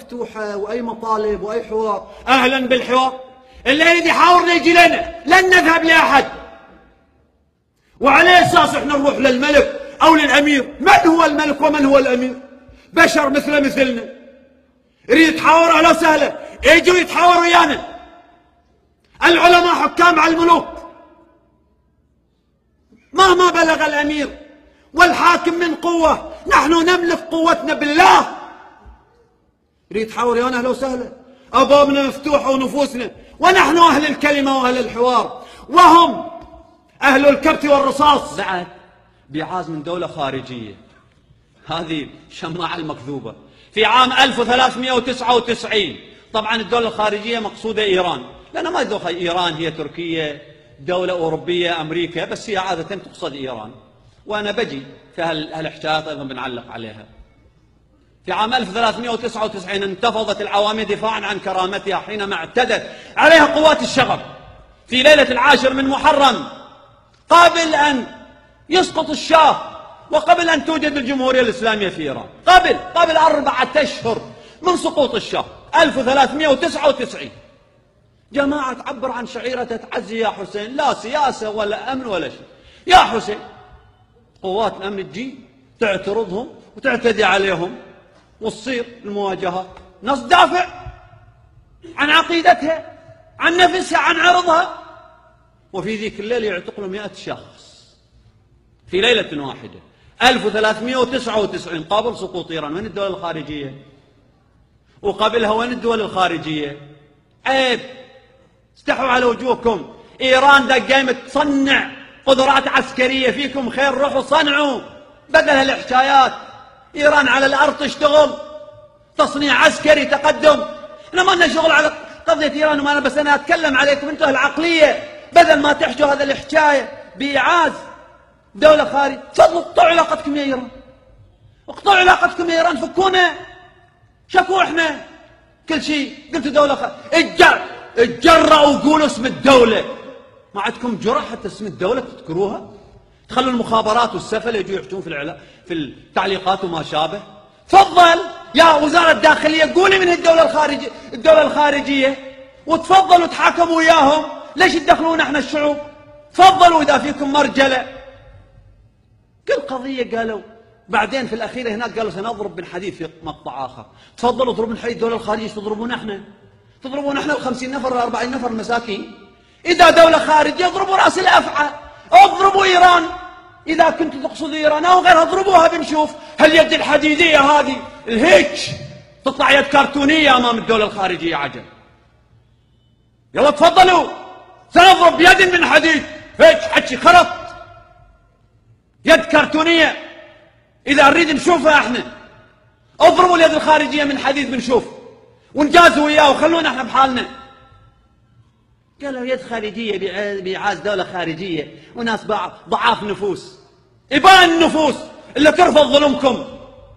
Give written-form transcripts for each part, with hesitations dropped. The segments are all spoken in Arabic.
مفتوحة وأي مطالب وأي حوار أهلا بالحوار. اللي يريد يحاورنا يجي لنا، لن نذهب لأحد. وعلى أساس إحنا نروح للملك أو للأمير. من هو الملك ومن هو الأمير؟ بشر مثلنا. يريد يتحاور أهلا وسهلا، يجوا يتحاوروا ويانا. العلماء حكام على الملوك، مهما بلغ الأمير والحاكم من قوة نحن نملك قوتنا بالله. يريد يتحاور ويانا أهلا وسهلا، أبوابنا مفتوحة ونفوسنا، ونحن أهل الكلمة وأهل الحوار، وهم أهل الكبت والرصاص. بعد بيعاز من دولة خارجية، هذه شماعة المكذوبة. في عام 1399 طبعا الدولة الخارجية مقصودة إيران، لأن ما يدخل إيران هي تركيا دولة أوروبية أمريكا، بس هي عادة تقصد إيران. وأنا بجي في هالحكايات أيضا بنعلق عليها. في عام 1399 انتفضت العوامل دفاعا عن كرامتها حينما اعتدت عليها قوات الشغب في ليلة 10 من محرم، قبل أن يسقط الشاه وقبل أن توجد الجمهورية الإسلامية في إيران، قبل 4 أشهر من سقوط الشاه 1399. جماعة تعبر عن شعيرة تعزي يا حسين، لا سياسة ولا أمن ولا شيء. يا حسين، قوات الأمن تجي تعترضهم وتعتدي عليهم وتصير المواجهات. ناس تدافع عن عقيدتها، عن نفسها، عن عرضها، وفي ذيك الليلة يعتقلوا 100 شخص في ليلة واحدة 1399 قبل سقوط إيران. وين الدول الخارجية؟ وقبلها وين الدول الخارجية؟ عيب، استحوا على وجوهكم. إيران دا قايمة تصنع قدرات عسكرية، فيكم خير روحوا صنعوا بدل هالحكايات. إيران على الأرض تشتغل تصنيع عسكري تقدم. احنا ما لنا شغل على قضية إيران وما أنا، بس أنا أتكلم عليكم أنتم العقلية، بدل ما تحجوا هذا الحكاية بإيعاز دولة خارج. تفضلوا اقطعوا علاقتكم يا إيران، اقطعوا علاقتكم يا إيران، فكونا، شكوا احنا كل شيء. قلتوا دولة خارج، اتجرأوا وقولوا اسم الدولة. ما عندكم جرأة حتى اسم الدولة تذكروها؟ تخلوا المخابرات والسفل يجوا يحجون في التعليقات وما شابه. تفضل يا وزارة الداخلية قولي من الدولة الخارجية وتفضلوا تحاكموا وياهم. ليش تدخلون احنا الشعوب؟ تفضلوا إذا فيكم مرجلة. كل قضية قالوا. بعدين في الأخيرة هناك قالوا سنضرب بن حديد في مقطع آخر. تفضلوا اضربوا بن حديد الدولة الخارجية، تضربون احنا؟ تضربون احنا 50 نفر 40 نفر مساكين؟ إذا دولة خارجية اضربوا رأس الأفعى، اضربوا إيران إذا كنتوا تقصدوا إيران أو غيرها، اضربوها بنشوف. هاليد الحديدية هذه الهيك تطلع يد كرتونية أمام الدولة الخارجية عجل. يلا تفضلوا سنضرب بيد من حديد، هيك حكي خرط، يد كرتونية إذا نريد نشوفها احنا. اضربوا اليد الخارجية من حديد بنشوف ونجازوا وياه وخلونا احنا بحالنا. قالوا يد خارجية بإعاز دولة خارجية وناس ضعاف نفوس، إبان النفوس اللي ترفض ظلمكم.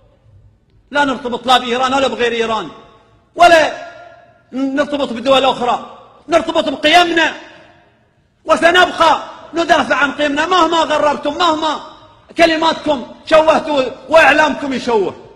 لا نرتبط لا بإيران ولا بغير إيران، ولا نرتبط بدول أخرى، نرتبط بقيمنا وسنبقى ندافع عن قيمنا مهما غربتم، مهما كلماتكم شوهتوا وإعلامكم يشوه.